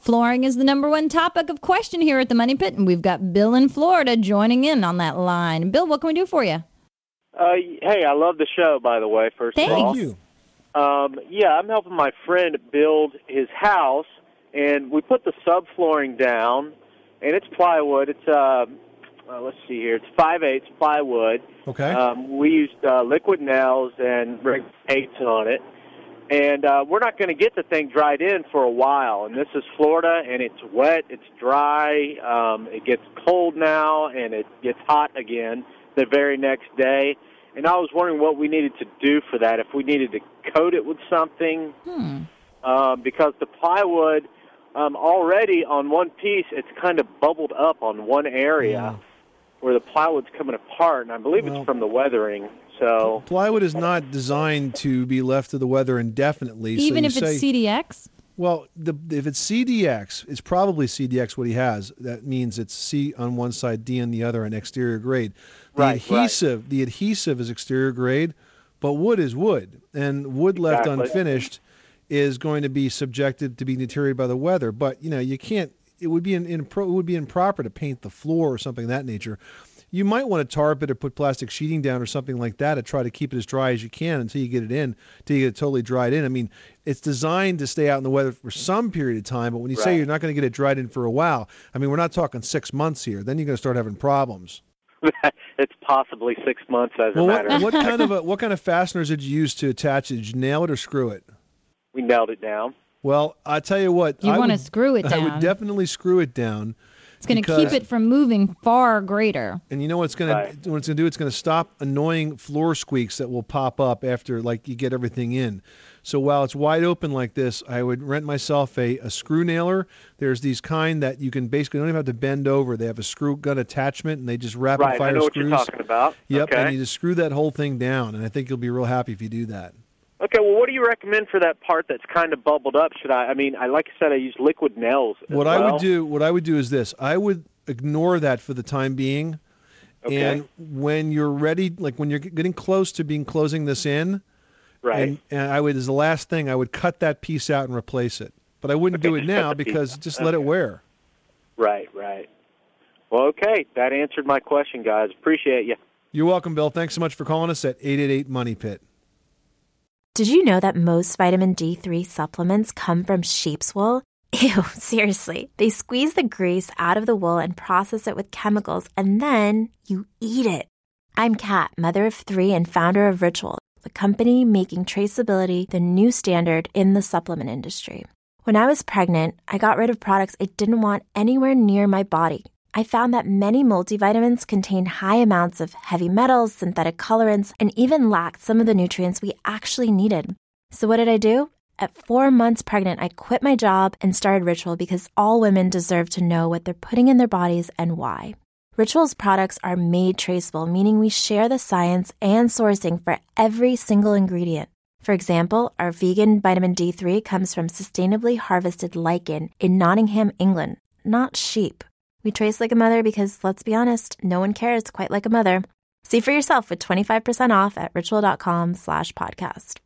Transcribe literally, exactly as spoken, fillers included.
Flooring is the number one topic of question here at the Money Pit, and we've got Bill in Florida joining in on that line. Bill, what can we do for you? Uh, hey, I love the show, by the way, first Thanks. of all. Thank you. Um, yeah, I'm helping my friend build his house, and we put the subflooring down, and it's plywood. It's, uh, uh, let's see here, it's five eighths plywood. Okay. Um, we used uh, liquid nails and regular paints on it. And uh, we're not going to get the thing dried in for a while. And this is Florida, and it's wet, it's dry, um, it gets cold now, and it gets hot again the very next day. And I was wondering what we needed to do for that, if we needed to coat it with something. Hmm. Uh, because the plywood, um, already on one piece, it's kind of bubbled up on one area Yeah. where the plywood's coming apart, and I believe Well, it's from the weathering. So plywood is not designed to be left to the weather indefinitely. Even so if you it's say, C D X? Well, the, if it's C D X, it's probably C D X what he has. That means it's C on one side, D on the other, and exterior grade. The Right, adhesive, right. the adhesive is exterior grade, but wood is wood, and wood left Exactly. unfinished is going to be subjected to be deteriorated by the weather. But you know, you can't. It would be in, in it would be improper to paint the floor or something of that nature. You might want to tarp it or put plastic sheeting down or something like that to try to keep it as dry as you can until you get it in, until you get it totally dried in. I mean, it's designed to stay out in the weather for some period of time, but when you Right. say you're not going to get it dried in for a while, I mean, we're not talking six months here. Then you're going to start having problems. it's possibly six months as Well, a what, matter of what kind of a, what kind of fasteners did you use to attach it? Did you nail it or screw it? We nailed it down. Well, I tell you what, You I want to would- screw it I would down. definitely screw it down. It's going to because- keep it from moving far greater. And you know what it's going Right. to what it's going to do? It's going to stop annoying floor squeaks that will pop up after like you get everything in. So while it's wide open like this, I would rent myself a, a screw nailer. There's these kind that you can basically don't even have to bend over. They have a screw gun attachment, and they just rapid Right, fire I know what screws. you're talking about. Yep, Okay. and you just screw that whole thing down, and I think you'll be real happy if you do that. Okay, well, what do you recommend for that part that's kind of bubbled up? Should I? I mean, I like I said, I use liquid nails. As What I well. would do, what I would do is this: I would ignore that for the time being, Okay. and when you're ready, like when you're getting close to being closing this in, Right. and, and I would, as the last thing, I would cut that piece out and replace it. But I wouldn't Okay, do it just cut now the piece because out. just let it Okay. wear. Right. Right. Well, okay, that answered my question, guys. Appreciate you. You're welcome, Bill. Thanks so much for calling us at eight eight eight Money Pit. Did you know that most vitamin D three supplements come from sheep's wool? Ew, seriously. They squeeze the grease out of the wool and process it with chemicals, and then you eat it. I'm Kat, mother of three and founder of Ritual, the company making traceability the new standard in the supplement industry. When I was pregnant, I got rid of products I didn't want anywhere near my body. I found that many multivitamins contain high amounts of heavy metals, synthetic colorants, and even lacked some of the nutrients we actually needed. So what did I do? At four months pregnant, I quit my job and started Ritual because all women deserve to know what they're putting in their bodies and why. Ritual's products are made traceable, meaning we share the science and sourcing for every single ingredient. For example, our vegan vitamin D three comes from sustainably harvested lichen in Nottingham, England, not sheep. We trace like a mother because, let's be honest, no one cares quite like a mother. See for yourself with twenty-five percent off at ritual.com slash podcast.